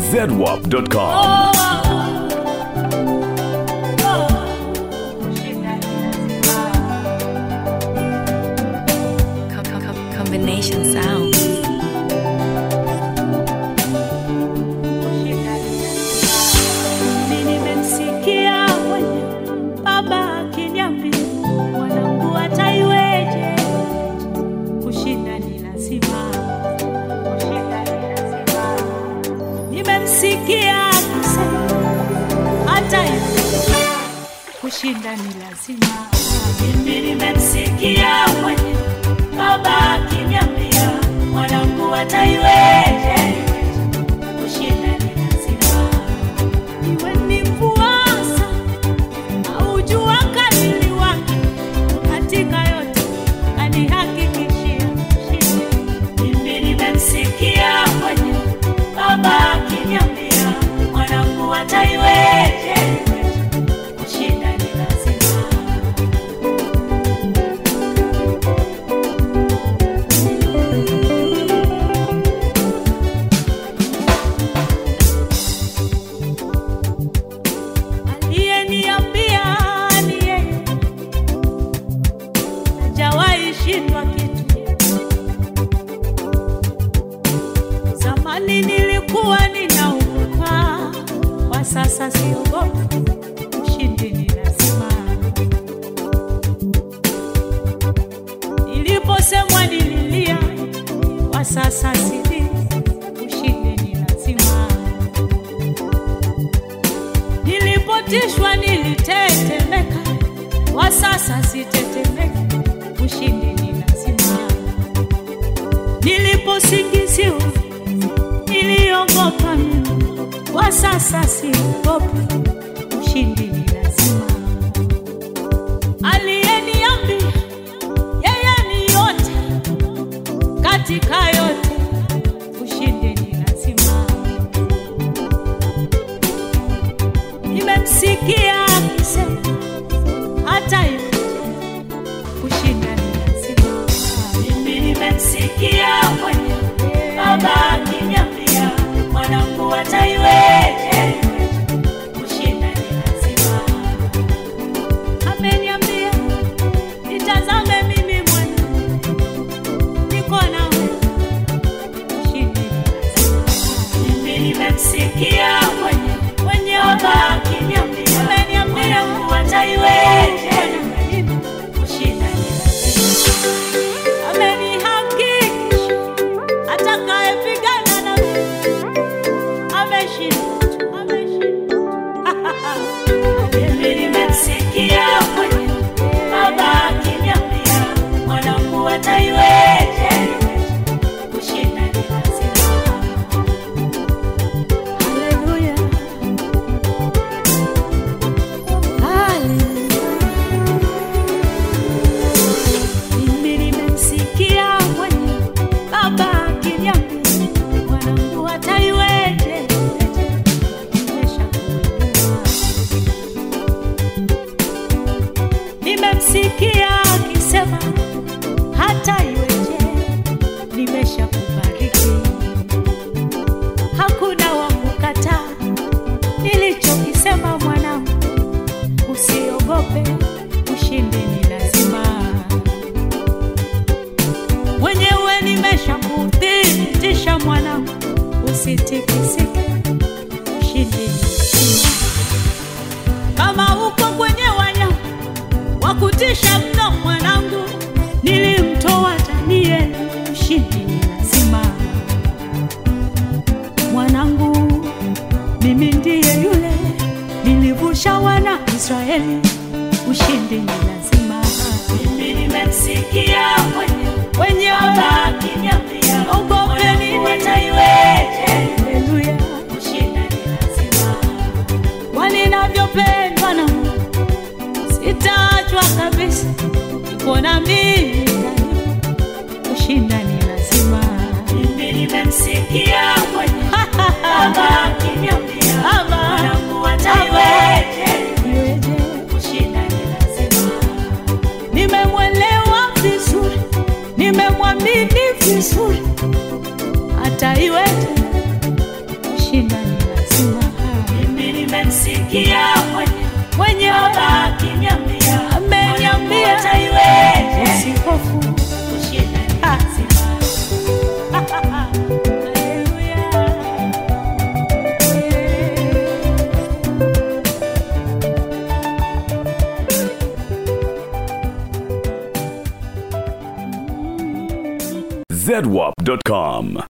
zedwap.com. Combination sound. Nimemsikia mwenye baba akiniambia, mwanangu ataiweje, kushinda ni lazima, kushinda ni lazima. Nimemsikia akisema ataiweje, kushinda ni lazima. Mimi nimemsikia mwenye baba akiniambia, mwanangu ataiweje, kushinda ni lazima. Iwe ni mvua au jua kali wake, katika yote anihakikishia kushinda. Mimi nimemsikia mwenye baba akiniambia, mwanangu ataiweje, kushinda ni lazima. Aliyeniambia ni yeye, hajawahi shindwa kitu. Zamani nilikuwa ninaogopa, kwa sasa siogopi, ushindi ni lazima. Niliposemwa nililia, kwa sasa silii, ushindi ni lazima. Nilipotishwa nilitetemeka, kwa sasa sitetemeka, ushindi ni lazima. Niliposingiziwa niliogopa mimi, kwa sasa siogopi, ushindi ni lazima. Aliyeniambia yeye ni yote, katika yote ushindi ni lazima. Nimemsikia akisema hata hivyo kushinda ni lazima. Mimi nimemsikia mwenye baba akiniambia, mwanangu ataiweje, kushinda ni lazima. Ameniambia nitazame mimi mwenyewe, niko nawe, ushindi ni lazima. Mimi nimemsikia mwenye baba akiniambia, mwanangu ataiweje, kushinda ni lazima. Amenihakikisha atakayepigana na mimi ameshinda, ameshinda. Mimi nimemsikia mwenye baba akiniambia, mwanangu ataiweje, kushinda ni lazima. Haleluya. Mimi nimemsikia mwenye baba akiniambia, mwanangu ataiweje, nimeshakuinua. Nimemsikia akisema hata iweje, nimeshakubariki. Hakuna wa kukataa nilichokisema, mwanangu usiogope, ushindi ni lazima. Mwenyewe nimeshakuthibitisha, mwanangu usitikisike, ushindi ni lazima. Kama uko kwenye wanyama wa kutisha mno, mwanangu nilimtoa Danieli, ushindi ni lazima. Mwanangu mimi ndiye yule nilivusha wana Israeli, ushindi ni lazima. Mimi nimemsikia mwenye baba akiniambia, ogopeni ataiweje, haleluya, ushindi ni lazima. Walinavyopendwa na Mungu, sitaachwa kabisa, niko na mimi, kushinda ni lazima. Mimi nimemsikia baba akiniambia, mwanangu ataiweje, kushinda ni lazima. Nimemwelewa vizuri, nimemwamini vizuri, hata iweje kushinda ni Sikia mwenye Baba akiniambia, ameniambia usihofu kushinda lazima. ZWAP.com